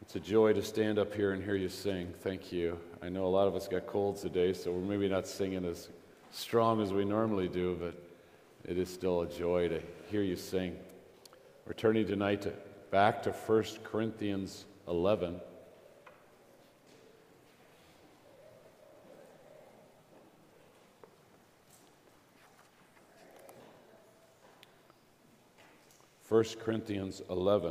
It's a joy to stand up here and hear you sing. Thank you. I know a lot of us got colds today, so we're maybe not singing as strong as we normally do, but it is still a joy to hear you sing. We're turning tonight back to 1 Corinthians 11. First Corinthians 11.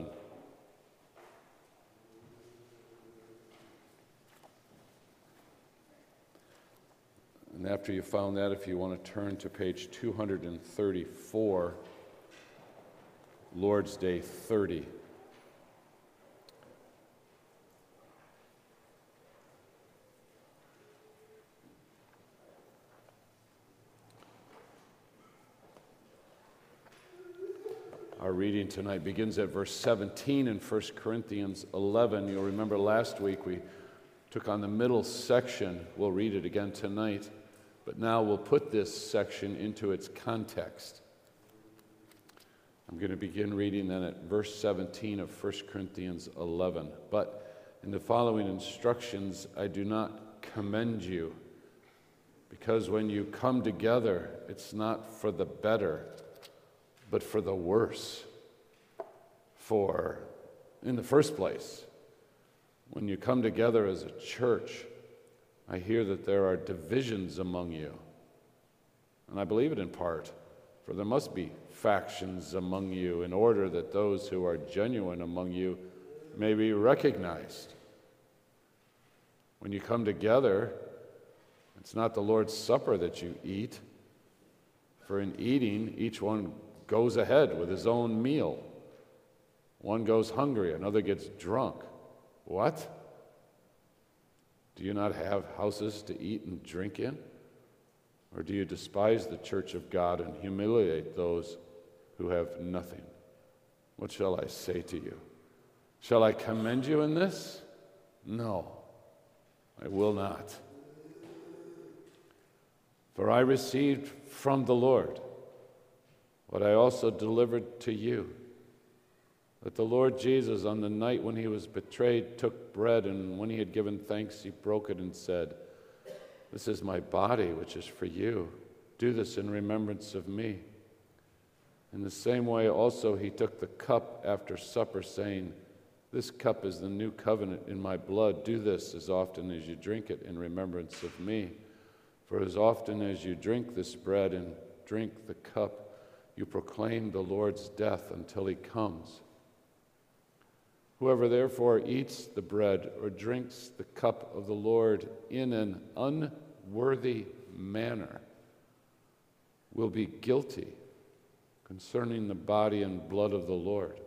And after you found that, if you want to turn to page 234, Lord's Day 30. Our reading tonight begins at verse 17 in 1 Corinthians 11. You'll remember last week we took on the middle section. We'll read it again tonight. But now we'll put this section into its context. I'm going to begin reading then at verse 17 of 1 Corinthians 11. But in the following instructions, I do not commend you, because when you come together, it's not for the better, but for the worse. For, in the first place, when you come together as a church, I hear that there are divisions among you. And I believe it in part, for there must be factions among you in order that those who are genuine among you may be recognized. When you come together, it's not the Lord's Supper that you eat, for in eating, each one goes ahead with his own meal. One goes hungry, another gets drunk. What? Do you not have houses to eat and drink in? Or do you despise the church of God and humiliate those who have nothing? What shall I say to you? Shall I commend you in this? No, I will not. For I received from the Lord what I also delivered to you, that the Lord Jesus, on the night when he was betrayed, took bread, and when he had given thanks, he broke it and said, "This is my body, which is for you. Do this in remembrance of me." In the same way also he took the cup after supper, saying, "This cup is the new covenant in my blood. Do this as often as you drink it in remembrance of me. For as often as you drink this bread and drink the cup, you proclaim the Lord's death until he comes. Whoever therefore eats the bread or drinks the cup of the Lord in an unworthy manner will be guilty concerning the body and blood of the Lord.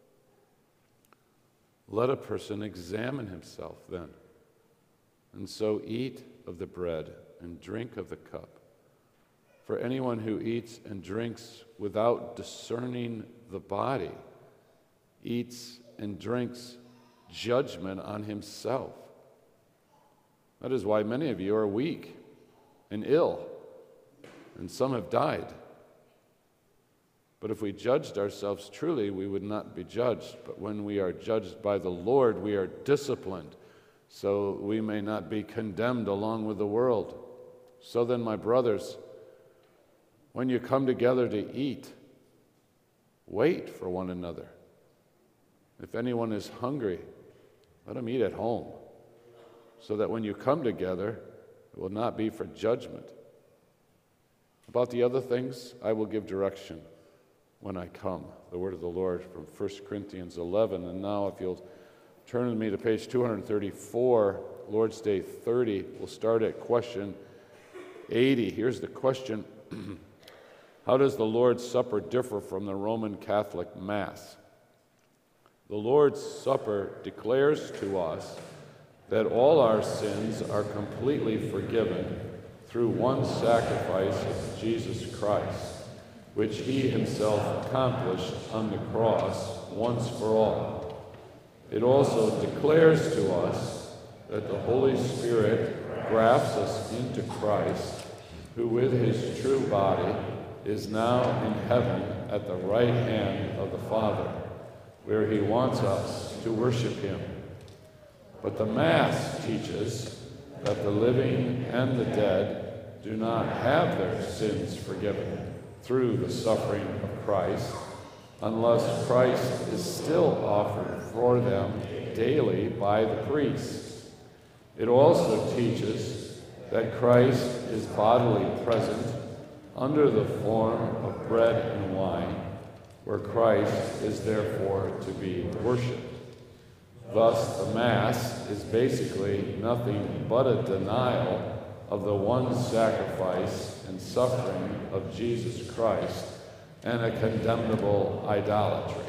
Let a person examine himself then, and so eat of the bread and drink of the cup. For anyone who eats and drinks without discerning the body eats and drinks judgment on himself. That is why many of you are weak and ill, and some have died. But if we judged ourselves truly, we would not be judged. But when we are judged by the Lord, we are disciplined, so we may not be condemned along with the world. So then, my brothers, when you come together to eat, wait for one another. If anyone is hungry, let him eat at home, so that when you come together, it will not be for judgment. About the other things, I will give direction when I come. The word of the Lord from 1 Corinthians 11. And now if you'll turn with me to page 234, Lord's Day 30, we'll start at question 80. Here's the question. How does the Lord's Supper differ from the Roman Catholic Mass? The Lord's Supper declares to us that all our sins are completely forgiven through one sacrifice of Jesus Christ, which he himself accomplished on the cross once for all. It also declares to us that the Holy Spirit grafts us into Christ, who with his true body is now in heaven at the right hand of the Father, where he wants us to worship him. But the Mass teaches that the living and the dead do not have their sins forgiven through the suffering of Christ, unless Christ is still offered for them daily by the priests. It also teaches that Christ is bodily present under the form of bread and wine, where Christ is therefore to be worshipped. Thus, the Mass is basically nothing but a denial of the one sacrifice and suffering of Jesus Christ and a condemnable idolatry.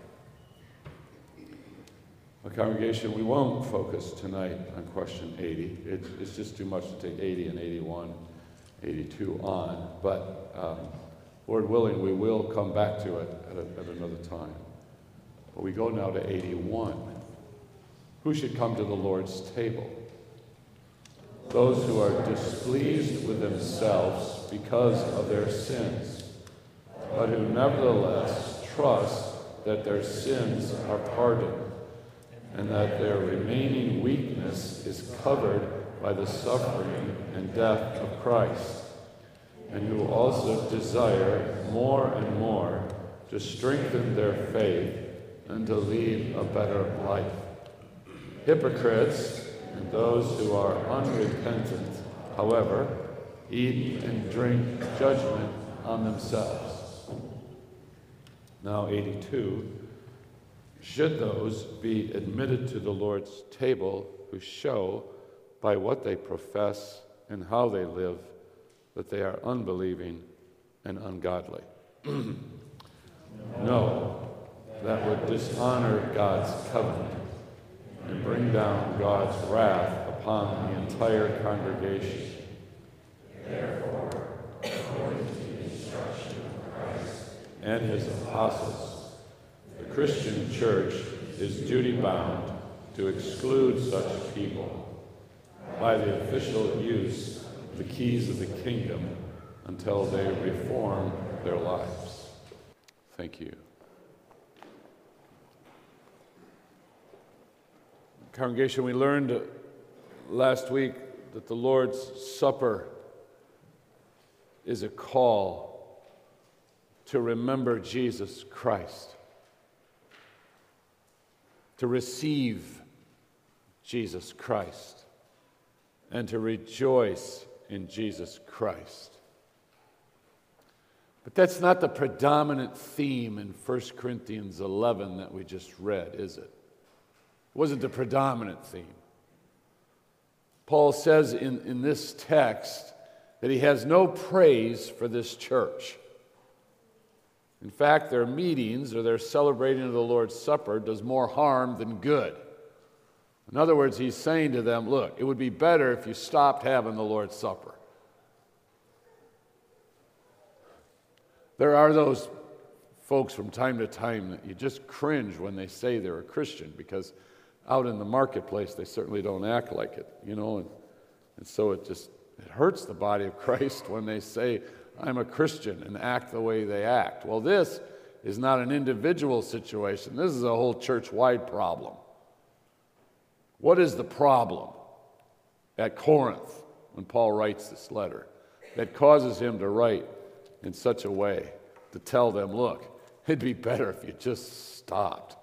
Well, congregation, we won't focus tonight on question 80. It's just too much to take 80 and 81, 82 on, but Lord willing, we will come back to it at another time. But we go now to 81. Who should come to the Lord's table? Those who are displeased with themselves because of their sins, but who nevertheless trust that their sins are pardoned and that their remaining weakness is covered by the suffering and death of Christ, and who also desire more and more to strengthen their faith and to lead a better life. Hypocrites and those who are unrepentant, however, eat and drink judgment on themselves. Now 82. Should those be admitted to the Lord's table who show by what they profess and how they live that they are unbelieving and ungodly? No, that would dishonor God's covenant and bring down God's wrath upon the entire congregation. Therefore, according to the instruction of Christ and his apostles, the Christian church is duty-bound to exclude such people by the official use of the keys of the kingdom until they reform their lives. Thank you. Congregation, we learned last week that the Lord's Supper is a call to remember Jesus Christ, to receive Jesus Christ, and to rejoice in Jesus Christ. But that's not the predominant theme in 1 Corinthians 11 that we just read, is it? It wasn't the predominant theme. Paul says in this text that he has no praise for this church. In fact, their meetings or their celebrating of the Lord's Supper does more harm than good. In other words, he's saying to them, look, it would be better if you stopped having the Lord's Supper. There are those folks from time to time that you just cringe when they say they're a Christian, because out in the marketplace they certainly don't act like it, and so it hurts the body of Christ when they say, I'm a Christian, and act the way they act. Well, this is not an individual situation. This is a whole church-wide problem. What is the problem at Corinth when Paul writes this letter that causes him to write in such a way to tell them, look, it'd be better if you just stopped?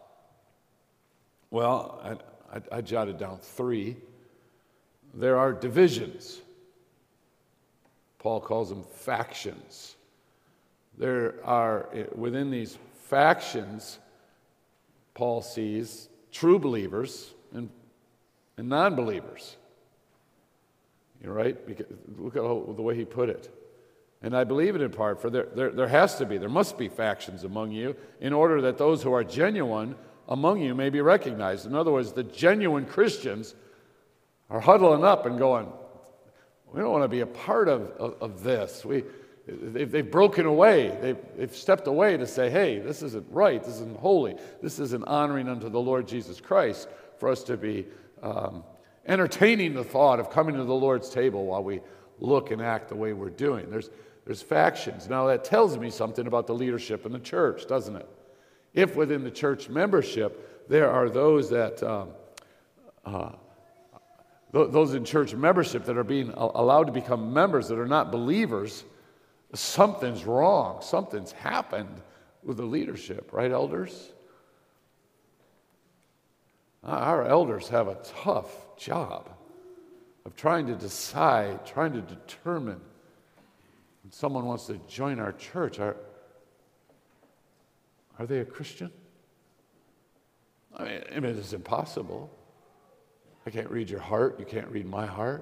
Well, I jotted down 3. There are divisions. Paul calls them factions. There are, within these factions, Paul sees true believers and non-believers. You're right? Because look at the way he put it. And I believe it in part, for there must be factions among you, in order that those who are genuine among you may be recognized. In other words, the genuine Christians are huddling up and going, we don't want to be a part of this. They've broken away. They've stepped away to say, hey, this isn't right. This isn't holy. This isn't honoring unto the Lord Jesus Christ for us to be entertaining the thought of coming to the Lord's table while we look and act the way we're doing. There's factions. Now, that tells me something about the leadership in the church, doesn't it? If within the church membership there are those that those in church membership that are being allowed to become members that are not believers, something's wrong. Something's happened with the leadership, right, elders? Our elders have a tough job of trying to decide, trying to determine when someone wants to join our church. Are they a Christian? I mean, it's impossible. I can't read your heart. You can't read my heart.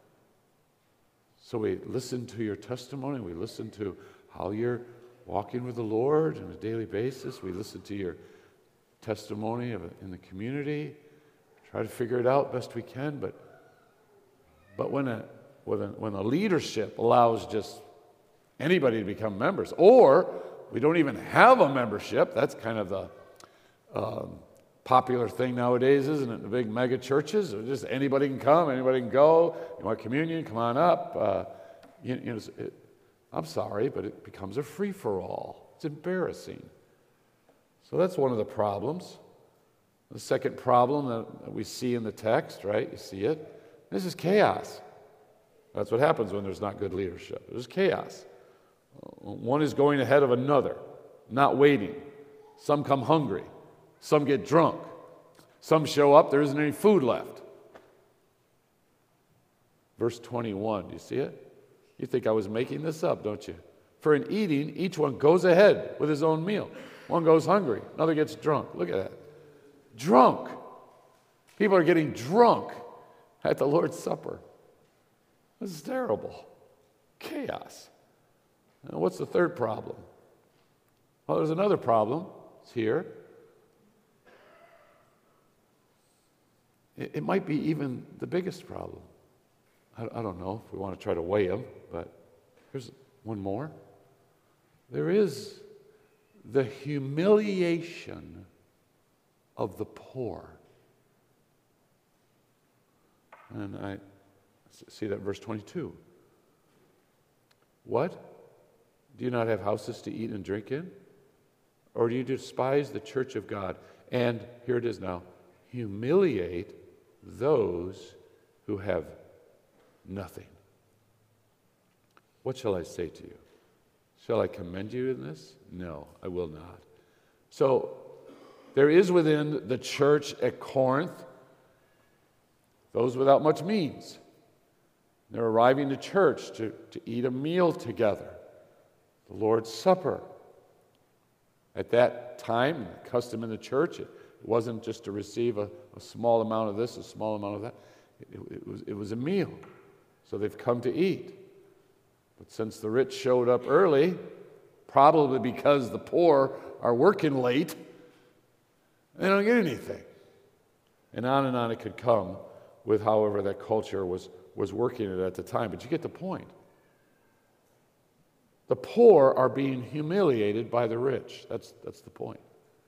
So we listen to your testimony. We listen to how you're walking with the Lord on a daily basis. We listen to your testimony in the community. Try to figure it out best we can. But when a leadership allows just anybody to become members, or we don't even have a membership, that's kind of the popular thing nowadays, isn't it? The big mega churches, just anybody can come, anybody can go. You want communion? Come on up. I'm sorry, but it becomes a free-for-all. It's embarrassing. So that's one of the problems. The second problem that we see in the text, right? You see it. This is chaos. That's what happens when there's not good leadership. There's chaos. One is going ahead of another, not waiting. Some come hungry. Some get drunk. Some show up, there isn't any food left. Verse 21, do you see it? You think I was making this up, don't you? For in eating, each one goes ahead with his own meal. One goes hungry, another gets drunk. Look at that. Drunk. People are getting drunk at the Lord's Supper. This is terrible. Chaos. Now, what's the third problem? Well, there's another problem. It's here. It might be even the biggest problem. I don't know if we want to try to weigh them, but here's one more. There is the humiliation of the poor. And I see that in verse 22. What? Do you not have houses to eat and drink in? Or do you despise the church of God? And here it is now, humiliate those who have nothing. What shall I say to you? Shall I commend you in this? No, I will not. So there is within the church at Corinth those without much means. They're arriving to church to eat a meal together, the Lord's Supper. At that time, the custom in the church, it wasn't just to receive a small amount of this, a small amount of that. It was a meal. So they've come to eat. But since the rich showed up early, probably because the poor are working late, they don't get anything. And on it could come with however that culture was working it at the time. But you get the point. The poor are being humiliated by the rich. That's the point.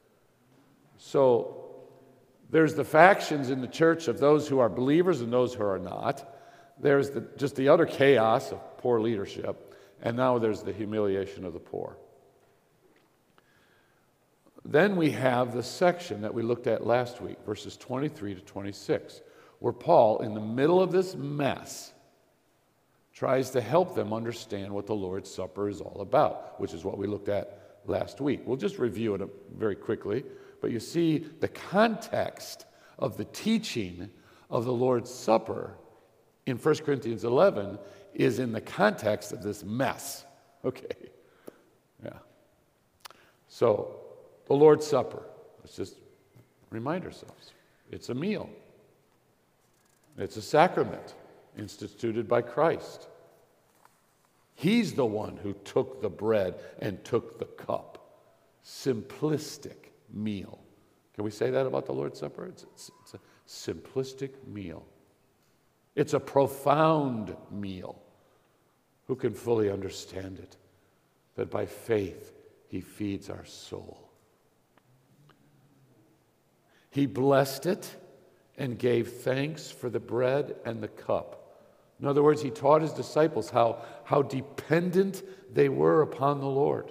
So there's the factions in the church of those who are believers and those who are not. There's just the utter chaos of poor leadership. And now there's the humiliation of the poor. Then we have the section that we looked at last week, verses 23 to 26, where Paul, in the middle of this mess, tries to help them understand what the Lord's Supper is all about, which is what we looked at last week. We'll just review it very quickly, but you see the context of the teaching of the Lord's Supper in 1 Corinthians 11 is in the context of this mess. Okay, yeah. So, the Lord's Supper, let's just remind ourselves, it's a meal. It's a sacrament instituted by Christ. He's the one who took the bread and took the cup. Simplistic meal. Can we say that about the Lord's Supper? It's a simplistic meal. It's a profound meal. Who can fully understand it? That by faith he feeds our soul. He blessed it and gave thanks for the bread and the cup. In other words, he taught his disciples how dependent they were upon the Lord.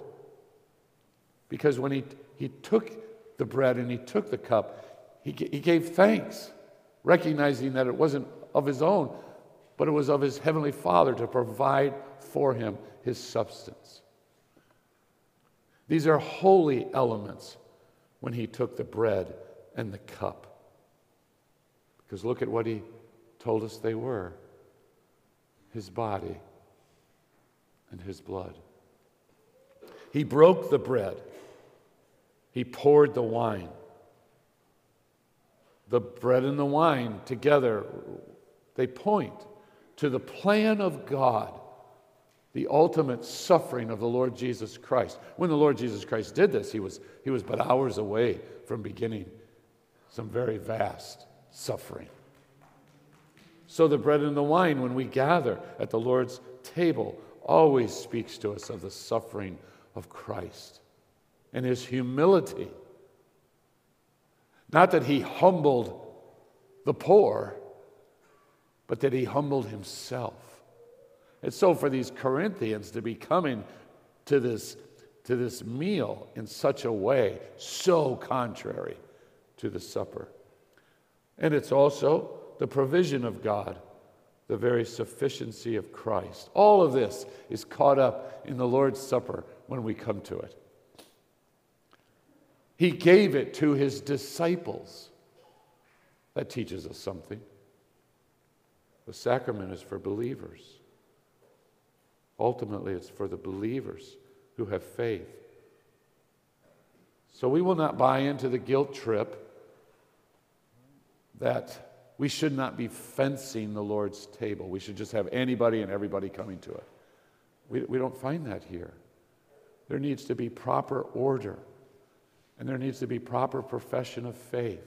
Because when he took the bread and he took the cup, he gave thanks. recognizing that it wasn't of his own, but it was of his heavenly Father to provide for him his substance. These are holy elements when he took the bread and the cup. Because look at what he told us they were: his body and his blood. He broke the bread. He poured the wine. The bread and the wine together, they point to the plan of God, the ultimate suffering of the Lord Jesus Christ. When the Lord Jesus Christ did this, he was but hours away from beginning some very vast suffering. So the bread and the wine, when we gather at the Lord's table, always speaks to us of the suffering of Christ and his humility. Not that he humbled the poor, but that he humbled himself. And so for these Corinthians to be coming to this meal in such a way, so contrary to the supper. And it's also the provision of God, the very sufficiency of Christ. All of this is caught up in the Lord's Supper when we come to it. He gave it to his disciples. That teaches us something. The sacrament is for believers. Ultimately, it's for the believers who have faith. So we will not buy into the guilt trip that we should not be fencing the Lord's table. We should just have anybody and everybody coming to it. We don't find that here. There needs to be proper order, and there needs to be proper profession of faith.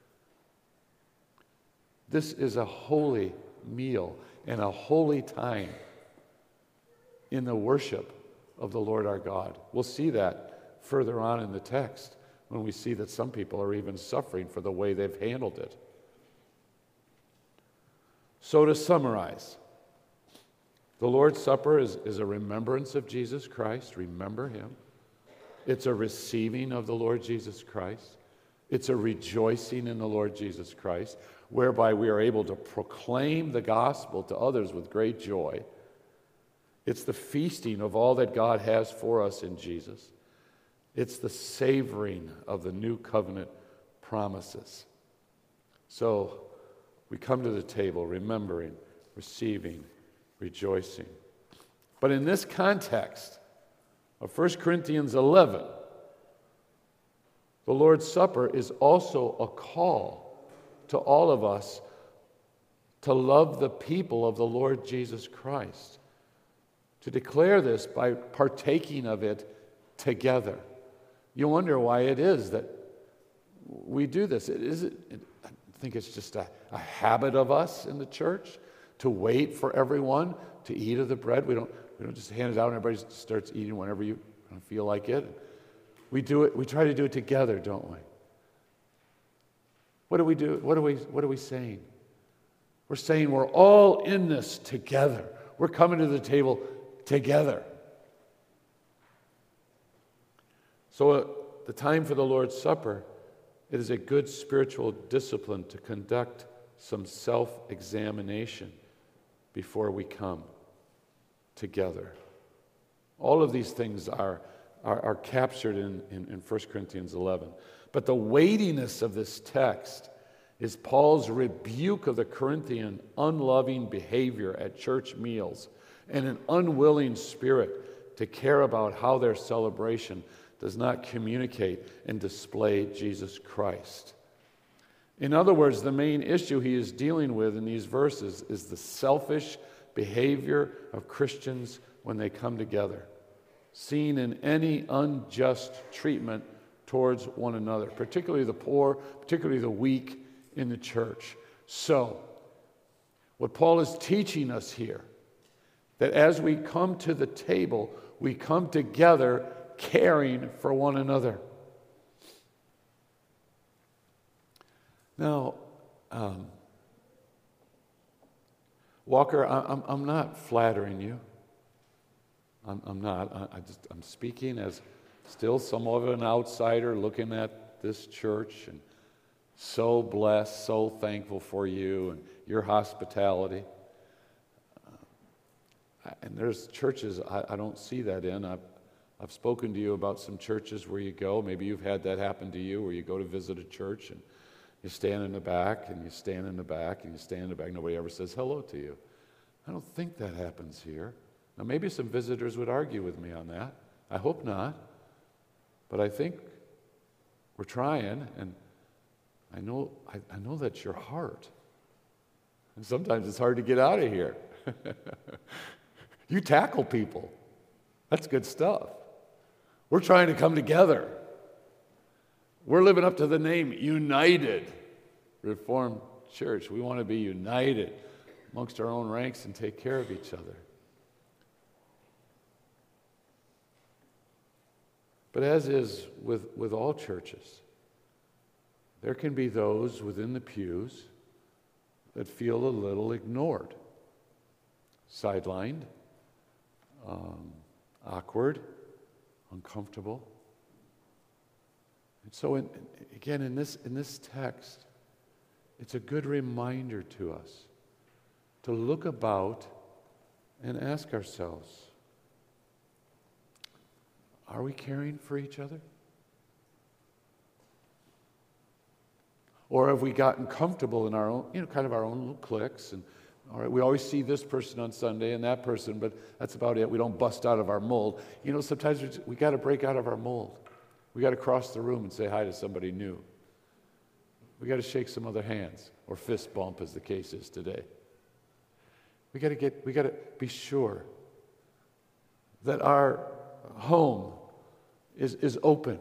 This is a holy meal and a holy time in the worship of the Lord our God. We'll see that further on in the text when we see that some people are even suffering for the way they've handled it. So to summarize, the Lord's Supper is a remembrance of Jesus Christ. Remember him. It's a receiving of the Lord Jesus Christ. It's a rejoicing in the Lord Jesus Christ, whereby we are able to proclaim the gospel to others with great joy. It's the feasting of all that God has for us in Jesus. It's the savoring of the new covenant promises. So we come to the table remembering, receiving, rejoicing. But in this context of 1 Corinthians 11, the Lord's Supper is also a call to all of us to love the people of the Lord Jesus Christ, to declare this by partaking of it together. You wonder why it is that we do this. I think it's just a habit of us in the church to wait for everyone to eat of the bread. We don't just hand it out and everybody starts eating whenever you feel like it. We do it. We try to do it together, don't we? What do we do? What are we saying? We're saying we're all in this together. We're coming to the table together. So at the time for the Lord's Supper, it is a good spiritual discipline to conduct some self-examination before we come together. All of these things are captured in 1 Corinthians 11. But the weightiness of this text is Paul's rebuke of the Corinthian unloving behavior at church meals and an unwilling spirit to care about how their celebration does not communicate and display Jesus Christ. In other words, the main issue he is dealing with in these verses is the selfish behavior of Christians when they come together, seen in any unjust treatment towards one another, particularly the poor, particularly the weak in the church. So, what Paul is teaching us here, that as we come to the table, we come together caring for one another. Now, Walker, I'm not flattering you. I'm not. I'm speaking as still somewhat of an outsider looking at this church and so blessed, so thankful for you and your hospitality. And there's churches I don't see that in. I've spoken to you about some churches where you go. Maybe you've had that happen to you, where you go to visit a church and you stand in the back and you stand in the back and you stand in the back. Nobody ever says hello to you. I don't think that happens here. Now, maybe some visitors would argue with me on that. I hope not. But I think we're trying, and I know that's your heart. And sometimes it's hard to get out of here. You tackle people. That's good stuff. We're trying to come together. We're living up to the name United Reformed Church. We want to be united amongst our own ranks and take care of each other. But as is with all churches, there can be those within the pews that feel a little ignored, sidelined, awkward, uncomfortable. And so, in this text, it's a good reminder to us to look about and ask ourselves, are we caring for each other? Or have we gotten comfortable in our own, kind of our own little cliques, and all right, we always see this person on Sunday and that person, but that's about it. We don't bust out of our mold. Sometimes we got to break out of our mold. We got to cross the room and say hi to somebody new. We got to shake some other hands, or fist bump, as the case is today. We got to be sure that our home is open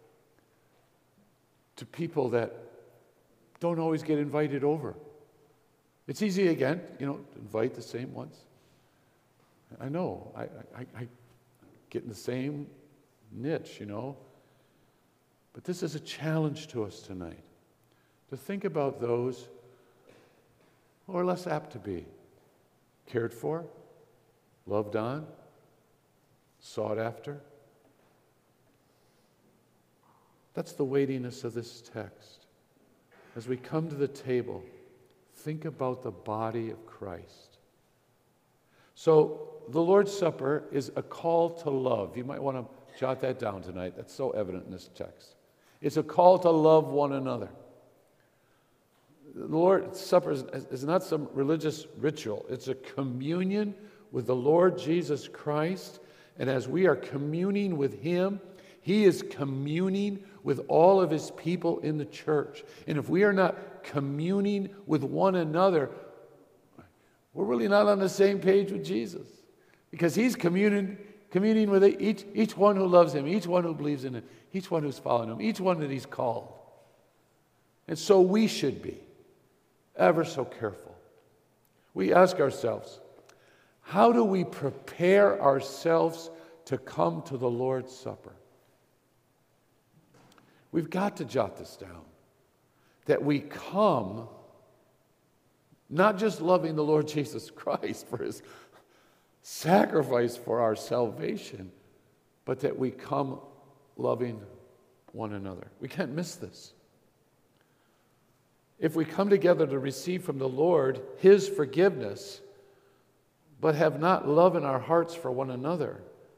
to people that don't always get invited over. It's easy again, to invite the same ones. I know, I get in the same niche, But this is a challenge to us tonight, to think about those who are less apt to be cared for, loved on, sought after. That's the weightiness of this text. As we come to the table, think about the body of Christ. So, the Lord's Supper is a call to love. You might want to jot that down tonight. That's so evident in this text. It's a call to love one another. The Lord's Supper is not some religious ritual. It's a communion with the Lord Jesus Christ. And as we are communing with Him, He is communing with all of His people in the church. And if we are not communing with one another, we're really not on the same page with Jesus. Because He's communing with each one who loves Him, each one who believes in Him, each one who's following Him, each one that He's called. And so we should be ever so careful. We ask ourselves, how do we prepare ourselves to come to the Lord's Supper? We've got to jot this down, that we come not just loving the Lord Jesus Christ for His sacrifice for our salvation, but that we come loving one another. We can't miss this. If we come together to receive from the Lord His forgiveness, but have not love in our hearts for one another,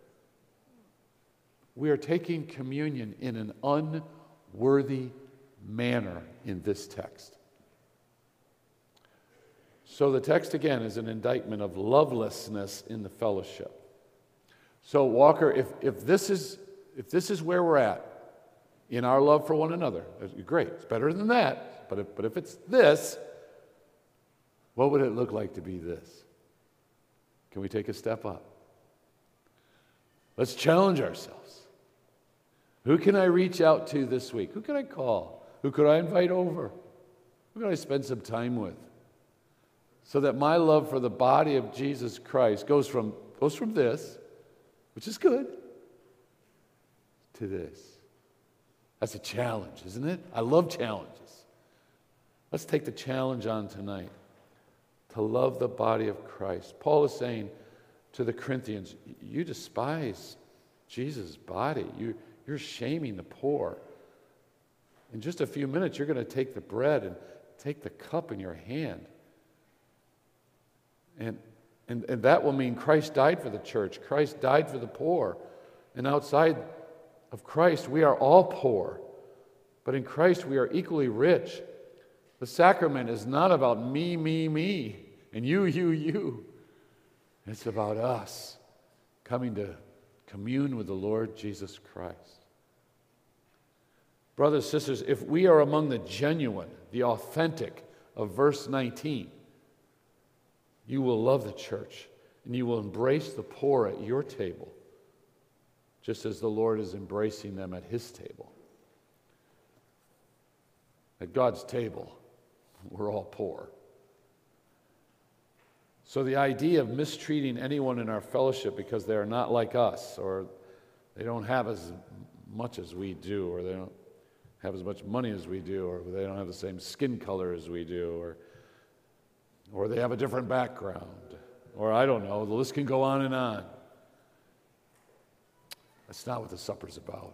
we are taking communion in an unworthy manner in this text. So the text again is an indictment of lovelessness in the fellowship. So Walker, if this is where we're at in our love for one another, great, it's better than that. But if it's this, what would it look like to be this? Can we take a step up? Let's challenge ourselves. Who can I reach out to this week? Who can I call? Who could I invite over? Who can I spend some time with? So that my love for the body of Jesus Christ goes from this, which is good, to this. That's a challenge, isn't it? I love challenges. Let's take the challenge on tonight to love the body of Christ. Paul is saying to the Corinthians, you despise Jesus' body. You're shaming the poor. In just a few minutes, you're going to take the bread and take the cup in your hand. And that will mean Christ died for the church. Christ died for the poor. And outside of Christ, we are all poor. But in Christ, we are equally rich. The sacrament is not about me, and you. It's about us coming to commune with the Lord Jesus Christ. Brothers and sisters, if we are among the genuine, the authentic of verse 19, you will love the church and you will embrace the poor at your table, just as the Lord is embracing them at his table. At God's table, we're all poor. So the idea of mistreating anyone in our fellowship because they are not like us, or they don't have as much as we do, or they don't have as much money as we do, or they don't have the same skin color as we do, or they have a different background, or I don't know, the list can go on and on. That's not what the supper's about.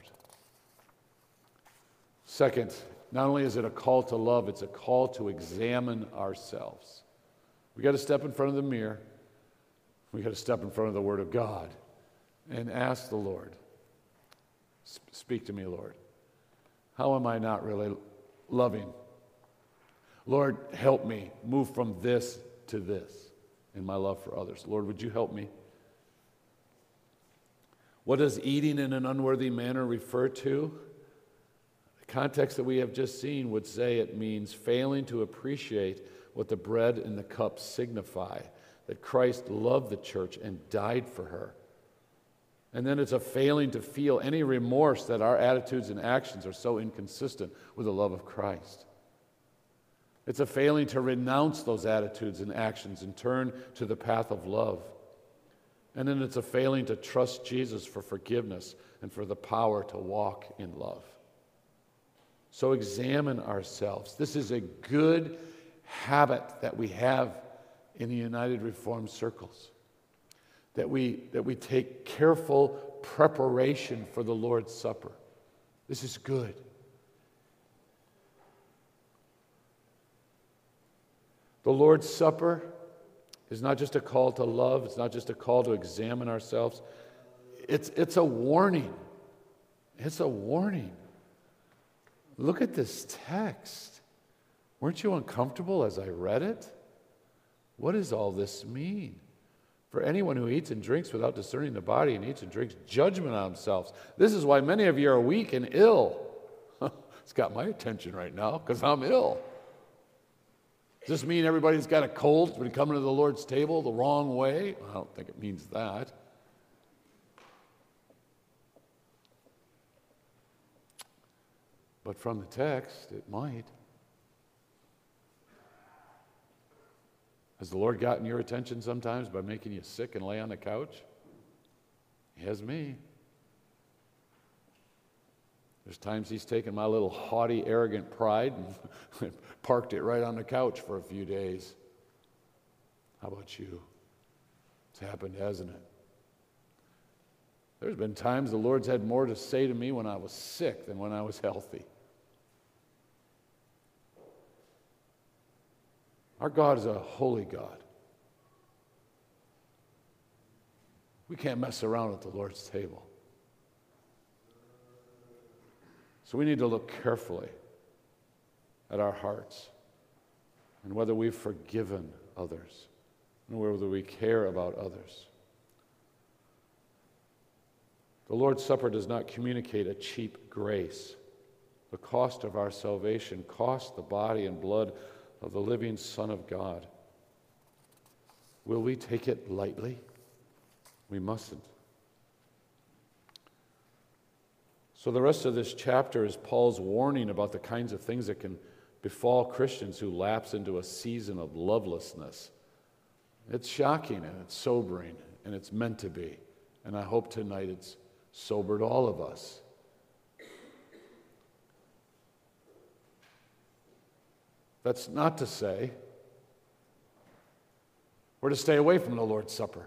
Second, not only is it a call to love, it's a call to examine ourselves. We got to step in front of the mirror. We got to step in front of the Word of God and ask the Lord, speak to me, Lord. How am I not really loving? Lord, help me move from this to this in my love for others. Lord, would you help me? What does eating in an unworthy manner refer to? The context that we have just seen would say it means failing to appreciate what the bread and the cup signify, that Christ loved the church and died for her. And then it's a failing to feel any remorse that our attitudes and actions are so inconsistent with the love of Christ. It's a failing to renounce those attitudes and actions and turn to the path of love. And then it's a failing to trust Jesus for forgiveness and for the power to walk in love. So examine ourselves. This is a good habit that we have in the United Reformed circles. That we take careful preparation for the Lord's Supper. This is good. The Lord's Supper is not just a call to love. It's not just a call to examine ourselves. It's a warning. It's a warning. Look at this text. Weren't you uncomfortable as I read it? What does all this mean? For anyone who eats and drinks without discerning the body and eats and drinks judgment on themselves. This is why many of you are weak and ill. It's got my attention right now because I'm ill. Does this mean everybody's got a cold when coming to the Lord's table the wrong way? I don't think it means that. But from the text, it might. Has the Lord gotten your attention sometimes by making you sick and lay on the couch? He has me. There's times he's taken my little haughty, arrogant pride and parked it right on the couch for a few days. How about you? It's happened, hasn't it? There's been times the Lord's had more to say to me when I was sick than when I was healthy. Our God is a holy God. We can't mess around at the Lord's table. So we need to look carefully at our hearts and whether we've forgiven others and whether we care about others. The Lord's Supper does not communicate a cheap grace. The cost of our salvation cost the body and blood of the living Son of God. Will we take it lightly? We mustn't. So the rest of this chapter is Paul's warning about the kinds of things that can befall Christians who lapse into a season of lovelessness. It's shocking and it's sobering and it's meant to be. And I hope tonight it's sobered all of us. That's not to say we're to stay away from the Lord's Supper.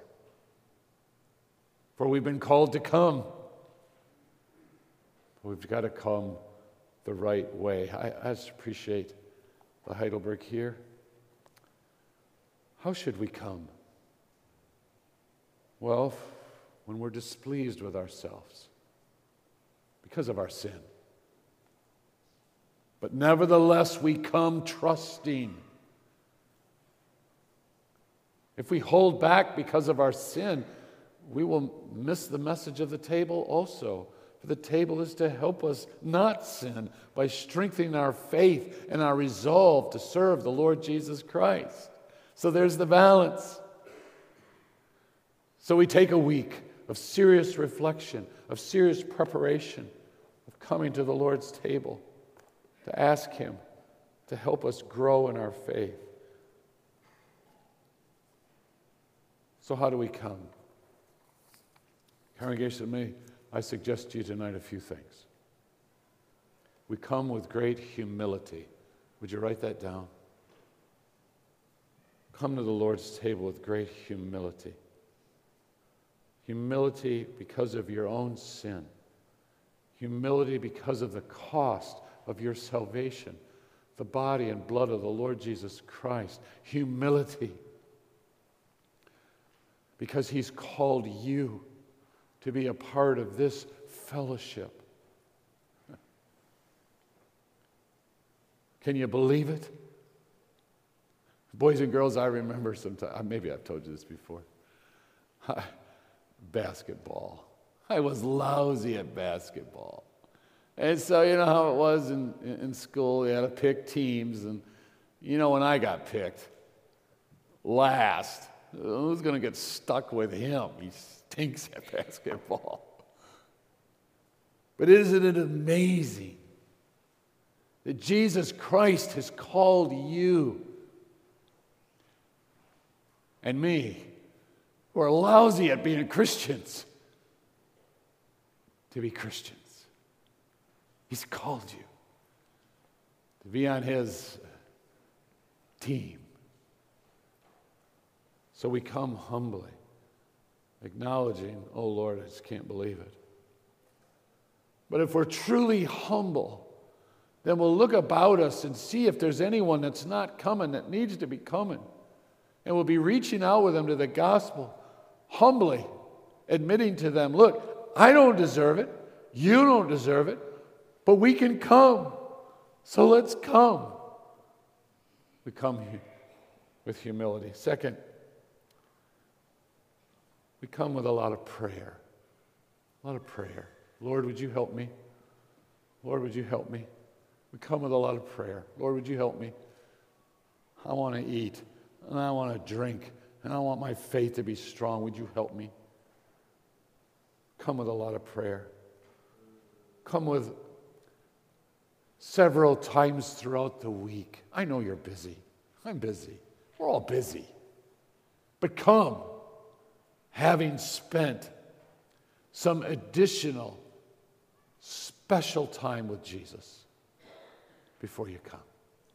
For we've been called to come. We've got to come the right way. I just appreciate the Heidelberg here. How should we come? Well, when we're displeased with ourselves because of our sin. But nevertheless, we come trusting. If we hold back because of our sin, we will miss the message of the table also. For the table is to help us not sin by strengthening our faith and our resolve to serve the Lord Jesus Christ. So there's the balance. So we take a week of serious reflection, of serious preparation, of coming to the Lord's table to ask Him to help us grow in our faith. So how do we come? Congregation, I suggest to you tonight a few things. We come with great humility. Would you write that down? Come to the Lord's table with great humility. Humility because of your own sin. Humility because of the cost of your salvation, the body and blood of the Lord Jesus Christ. Humility because He's called you to be a part of this fellowship. Can you believe it? Boys and girls, I remember sometimes, maybe I've told you this before, basketball. I was lousy at basketball. And so you know how it was in school, you had to pick teams, and you know when I got picked, last, who's going to get stuck with him? He stinks at basketball. But isn't it amazing that Jesus Christ has called you and me, who are lousy at being Christians, to be Christians. He's called you to be on His team. So we come humbly, acknowledging, oh Lord, I just can't believe it. But if we're truly humble, then we'll look about us and see if there's anyone that's not coming, that needs to be coming. And we'll be reaching out with them to the gospel, humbly admitting to them, look, I don't deserve it, you don't deserve it, but we can come. So let's come. We come here with humility. Second, we come with a lot of prayer. A lot of prayer. Lord, would you help me? Lord, would you help me? We come with a lot of prayer. Lord, would you help me? I want to eat, and I want to drink, and I want my faith to be strong. Would you help me? Come with a lot of prayer. Come with several times throughout the week. I know you're busy. I'm busy. We're all busy. But come, having spent some additional special time with Jesus before you come.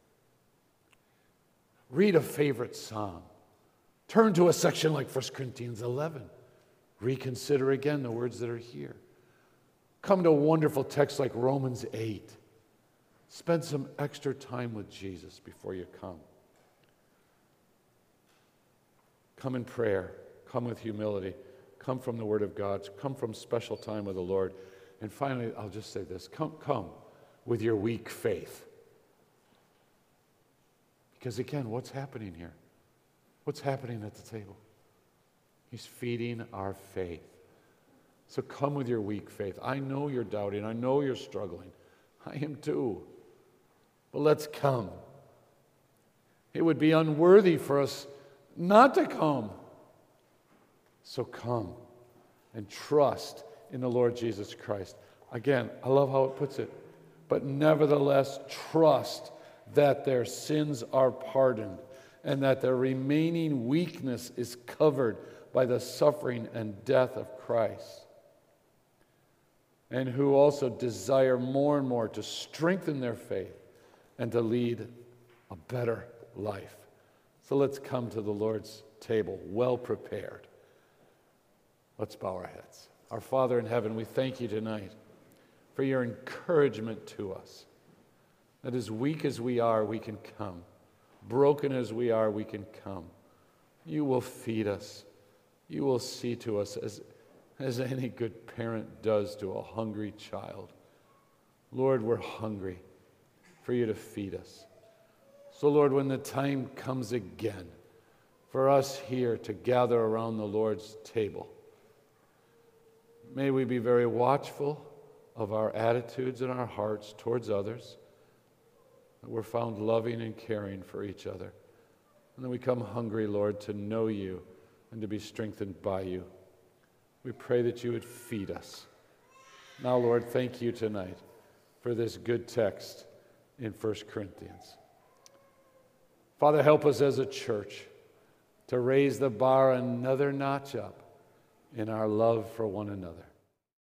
Read a favorite psalm. Turn to a section like 1 Corinthians 11. Reconsider again the words that are here. Come to a wonderful text like Romans 8. Spend some extra time with Jesus before you come. Come in prayer. Come with humility. Come from the Word of God. Come from special time with the Lord. And finally, I'll just say this. Come with your weak faith. Because again, what's happening here? What's happening at the table? He's feeding our faith. So come with your weak faith. I know you're doubting. I know you're struggling. I am too. But let's come. It would be unworthy for us not to come. So come and trust in the Lord Jesus Christ. Again, I love how it puts it. But nevertheless, trust that their sins are pardoned and that their remaining weakness is covered by the suffering and death of Christ. And who also desire more and more to strengthen their faith and to lead a better life. So let's come to the Lord's table well prepared. Let's bow our heads. Our Father in heaven, we thank you tonight for your encouragement to us. That as weak as we are, we can come. Broken as we are, we can come. You will feed us. You will see to us as any good parent does to a hungry child. Lord, we're hungry for you to feed us. So, Lord, when the time comes again for us here to gather around the Lord's table, may we be very watchful of our attitudes and our hearts towards others, that we're found loving and caring for each other. And then we come hungry, Lord, to know you and to be strengthened by you. We pray that you would feed us. Now, Lord, thank you tonight for this good text in 1 Corinthians. Father, help us as a church to raise the bar another notch up in our love for one another.